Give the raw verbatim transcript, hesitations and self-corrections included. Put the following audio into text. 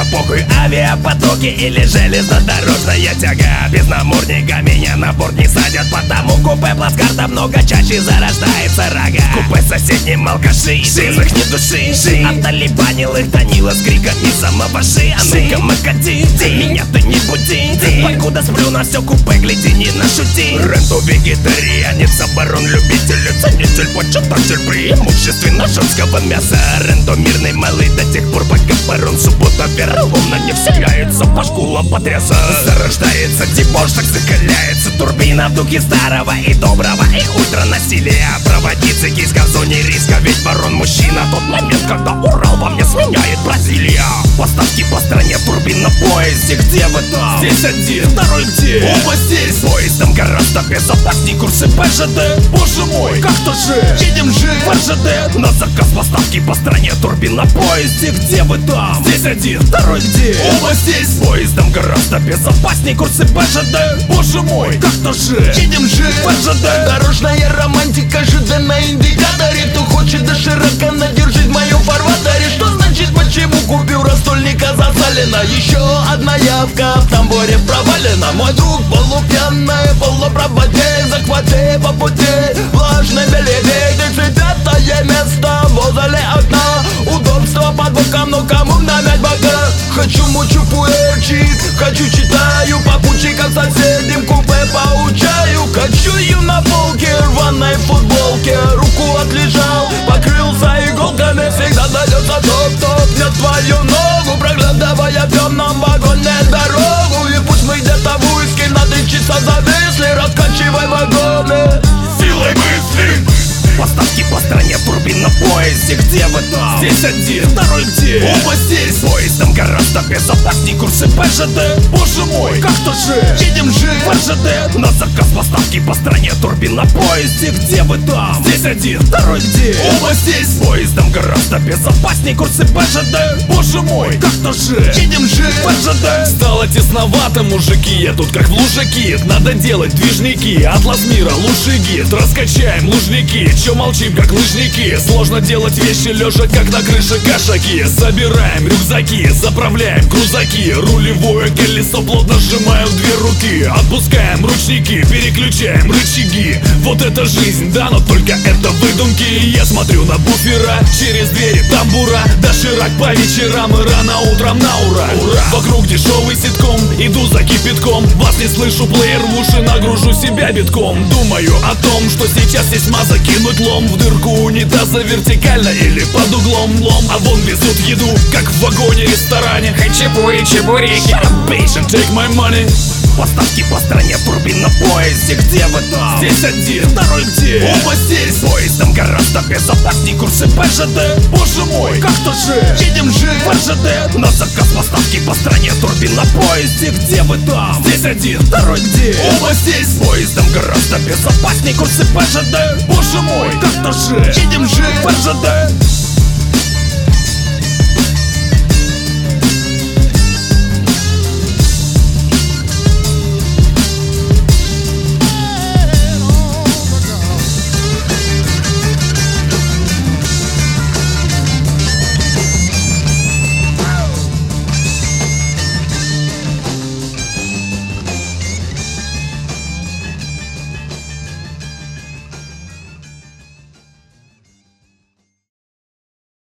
похуй, авиапотоки или железнодорожная тяга. Без намордника меня на борт не садят, потому купе плацкарта много чаще зарождается рога. Купе соседним алкаши, живых не души, ши. Отталибанил их Данила с криками самого ши. А ну-ка, макати, меня ты не буди. Покуда сплю на все купе, гляди, не нашути. Ренту вегетарианец, оборон любитель, ценитель, почитатель преимущественно женского мяса. Ренту мирный малый до тех пор, пока барон суббота вероломно не вселяется, башку лопотряса. Зарождается дебошек, закаляется турбина в духе старого и доброго и утро насилия. Проводить цикийска в зоне риска, ведь барон мужчина. Тот момент, когда Урал во мне сменяет Бразилия. Поставки по стране, турбин на поезде. Где вы там? Здесь один, второй где? Оба здесь. С поездом гораздо безопасней, курсы ПЖД. Боже мой, как-то же едем же в РЖД. На заказ поставки по стране, турбин на поезде. Где вы там? Здесь один, второй где? Оба здесь. С поездом гораздо безопасней, курсы ПЖД. Боже мой, как-то же едем же в РЖД. Дорожная романтика, ЖД на индикаторе. Кто хочет дошироко надержит в моем фарватере. Что значит, почему купюра стольника засалена? Еще одна явка в тамбуре провалена. Мой друг полупьяный, полупрободей. Захвати по пути влажный белебей. Тридцать пятое место возле окна. Удобство под боком, но кому намять бока? Хочу мучу пуэрчик, хочу читаю попутчиков соседям купе поучаю. Качую на полке рваной футболке. Руку отлежал, покрылся иголками. Всегда дается топ-топ, нет твою ногу, проглядывая в темном вагоне дорогу. И пусть мы где-то в уиске на три часа зависли, раскачивай вагоны силой мысли. Поставки по стране, турбин на поезде. Где вы там? Здесь один, второй где? Оба здесь. С поездом гораздо безопасней, курсы ПЖД. Боже мой, как-то же едем же в РЖД. На заказ поставки по стране, турбин на поезде. Где вы там? Здесь один, второй где? Оба здесь. С поездом гораздо безопасней, курсы ПЖД. Боже мой, как-то же едем же в РЖД. Стало тесновато, мужики, я тут как в лужаки. Надо делать движники, атлас мира, лучший гид. Раскачаем лужники, чё молчим, как лыжники? Сложно делать вещи лежа, как на крыше кошаки. Собираем рюкзаки, заправляем крузаки. Рулевое колесо плотно сжимаем в две руки. Отпускаем ручники, переключаем рычаги. Вот это жизнь, да, но только это выдумки. Я смотрю на буфера, через двери тамбура. Доширак по вечерам и рано утром на ура, ура. Вокруг дешевый ситком, иду за кипятком. Вас не слышу, плеер в уши, нагружу себя битком. Думаю о том, что сейчас маза закинуть лом в дырку унитаза вертикально или под углом лом. А вон везут еду, как в вагоне-ресторане. Хачапури, чебуреки. Shut up, bitch, and take my money. Поставки по стране, турбин на поезде. Где вы там? Здесь один, второй где? Оба здесь. С поездом гораздо безопасней, курсы ПЖД. Боже мой, как-то же едем же в РЖД. На заказ поставки по стране, турбин на поезде. Где вы там? Здесь один, второй где? Оба здесь. С поездом гораздо безопасней, курсы ПЖД. Боже мой, как-то же едем же в РЖД.